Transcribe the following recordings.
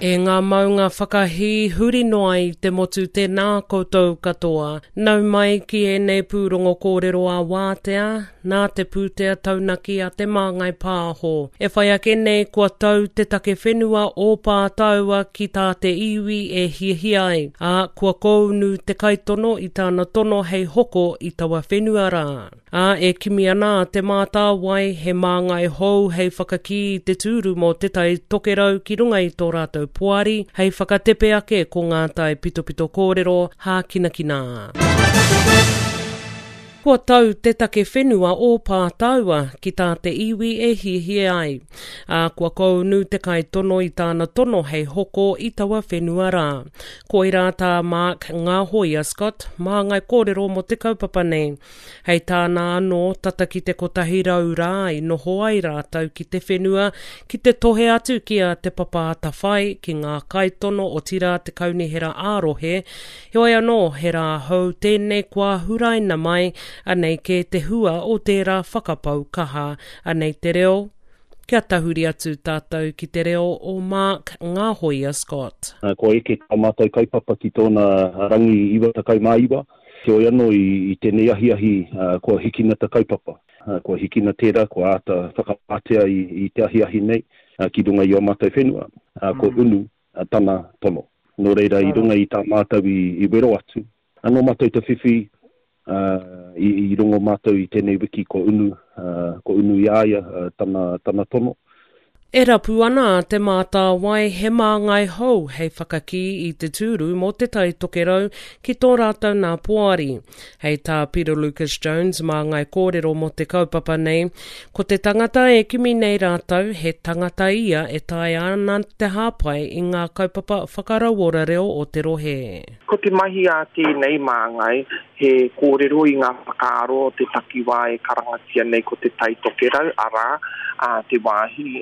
E ngā maunga whakahi huri noa I te motu tēnā koutou katoa. Nau mai ki e nei pūrongo kōrero a wātea, nā te pūtea taunaki a te māngai pāho. E whai ake nei kua tau te take whenua o pātaua ki tā te iwi e hiahiai. A kua kounu te kaitono I tāna tono hei hoko I taua whenua rā. A e kimi ana te mātā wai he māngai hou hei whakaki I te tūru mō te tai tokerau ki runga I tō rātou puari, hei whakatepe ake ko ngā tai pitopito kōrero hākinakina. Kua tau te take whenua o pātaua ki tā te iwi e hihi ai. A kua kounu te kai tono I tāna tono hei hoko I taua whenua rā. Ko I rā tā Mark Ngahoia Scott, māngai kōrero mo te kaupapa nei. Hei tāna anō tata ki te kotahi rau rā I noho ai rātau ki te whenua, ki te tohe atu ki a te papāta whai ki ngā kai tono o tira te kaunihera ārohe. Heoi anō he rā hou tēnei kua huraina mai, anei ke te hua o tērā whakapau kaha, anei te reo. Kia tahuri atu tātou ki te reo o Mark Ngahoia Scott. Ko eke ka mātou kaupapa ki tōna rangi iwa takau mā iwa. Te oi anō I tēnei ahi kua hikina ta kaupapa. Kua hikina tērā, kua ata whakapātea I te ahi nei, ki runga I o mātou whenua. Ko unu tana tono. Nō reira I runga I tā mātou I wero atu. Anō mātou te whiwhi, I rongo mātou I tēnei wiki ko unu iaia tana tono. E rapu ana te mātā wai he māngai hou hei whakaki I te tūru mō te tai tokerau ki tō rātou nā puari. Hei tā Peter Lucas Jones māngai kōrero mō te kaupapa nei, ko te tangata e kimi nei rātou he tangata ia e tai ana te hāpai I ngā kaupapa whakarauora reo o te rohe. Ko te mahi a tēnei māngai he kōrero I ngā whakaaro o te takiwā e karangatia nei ko te tai tokerau ara a te wāhi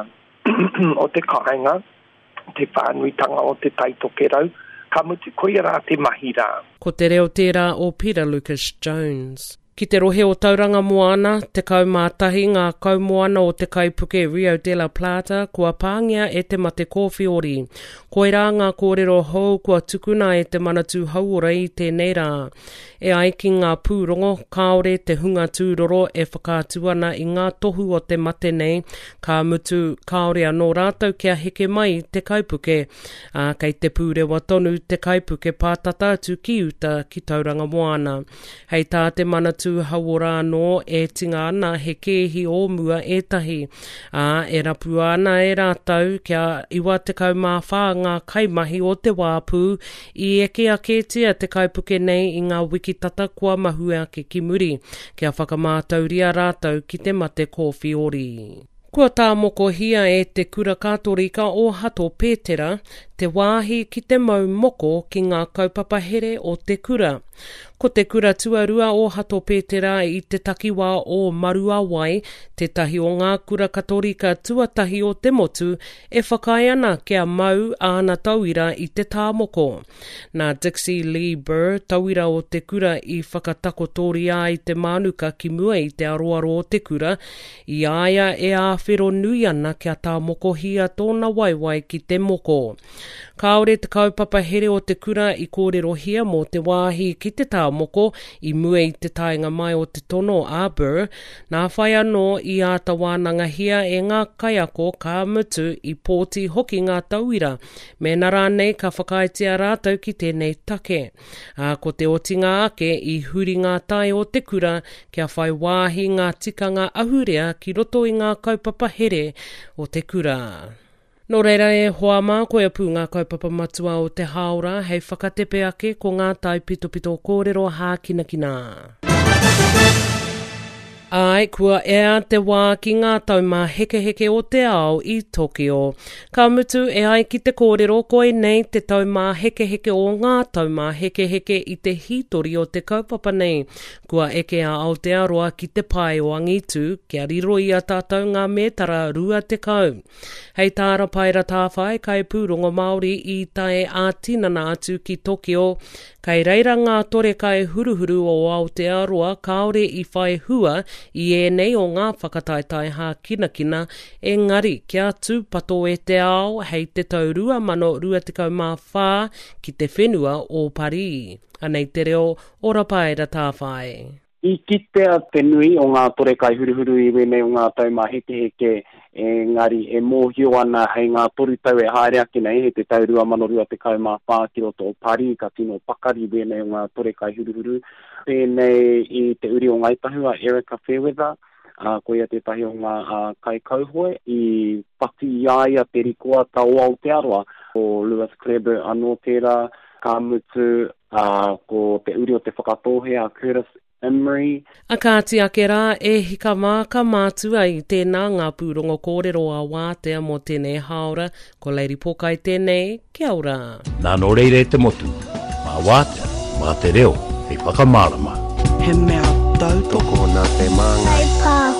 o te kāinga, te whānuitanga o te tai tokerau, ka mutu koe rā te mahi rā. Ko te reo tērā o Peter Lucas Jones. Ki te rohe o Tauranga Moana, te kaumātahi ngā kaumoana o te kaipuke Rio de la Plata, kua pāngia e te mate kōwhiori. Koe rā ngā kōrero hou kua tukuna e te manatu hauora I tēnei rā. E ai ki ngā pūrongo, kāore te hunga tūroro e whakātuana I ngā tohu o te mate nei, ka mutu kāore anō rātou kia heke mai te kaipuke, kei te pūrewa tonu te kaipuke pātata atu ki uta ki Tauranga Moana. Hei tā te manatu hauora anō e tinga ana he kehi o mua etahi. E rapu ana e rātou kia iwa te kaumawha ngā kaimahi o te wāpū I eke a kētia te kaipuke nei I ngā wiki tata kua mahu ake ki muri, kia whakamātauria rātou ki te mate kōwhiori. Kua tā moko hia e te kura kātorika o Hato Pētera, te wāhi ki te mau moko ki ngā kaupapa here o te kura. Ko te kura tuarua o Hato Pētera I te takiwā o Marua Wai, te tahi o ngā kura katorika tuatahi o te motu, e whakai ana kia mau āna tauira I te tāmoko. Nā Dixie Lee Burr, tauira o te kura I whakatakotori ai te manuka ki mua I te aroaro o te kura, I aia e āwhero nui ana kia tāmoko hia tōna waiwai ki te moko. Kāore te kaupapa here o te kura I kōrero hia mō te wāhi ki te tāmoko I mua I te taenga mai o te tono a Burr, nā whai anō I āta wānanga hia e ngā kaiako ka mutu I pōti hoki ngā tauira, me nā rānei ka whakaitia rātou ki tēnei take. Ko te otinga ake I huri ngā tai o te kura, kia whai wāhi ngā tikanga ahurea ki roto I ngā kaupapa here o te kura. Nō reira e hoa mā koe apu ngā kaupapa matua o te haora, hei whakatepe ake ko ngā tai pitopito kōrero hākinakina. Ai, kua ea te wā ki ngā tauma heke o te ao I Tokyo. Ka mutu e ai ki te kōrero koe nei te tauma heke o ngā tauma heke I te hitori o te kaupapa nei. Kua eke a Aotearoa ki te pai o Angitu, kia riro I a tātou ngā mētara rua te kau. Hei tāra paira tāwhai kai pūrongo Māori I tae a tinana atu ki Tokyo, kai reira ngā tore kai huruhuru o Aotearoa kaore I whai hua i nei o ngā whakataitai hā kina engari kia tūpato e te ao hei te tau 2024 ki te whenua o Parī. Anei te reo, ora paera tāwhai. I kitea te nui o ngā tore kai huruhuru I wene o ngā tauma heke engari e mōhio ana hei ngā tori tau e haere aki nei he te tau 2024 ki roto o Parī ka tino pakari wene o ngā tore kai huruhuru. Pēnei I te uri o ngaitahua Erica Fairweather, ko ia te tahi o ngā kai kauhoe I pati iaia te rikoa tau au te aroa o Lewis Kleber anō tērā ka mutu ko te uri o te whakatohe a Curtis Emery. A kāti ake rā e hika māka mātua I tēnā ngā pūrongo kōrero a wātea mō tēnei haora, ko Lady Pokai tēnei, kia ora. Nā no reire te motu, mā wātea, mā te reo, hei whakamārama. He mea tautoko nā te māngai.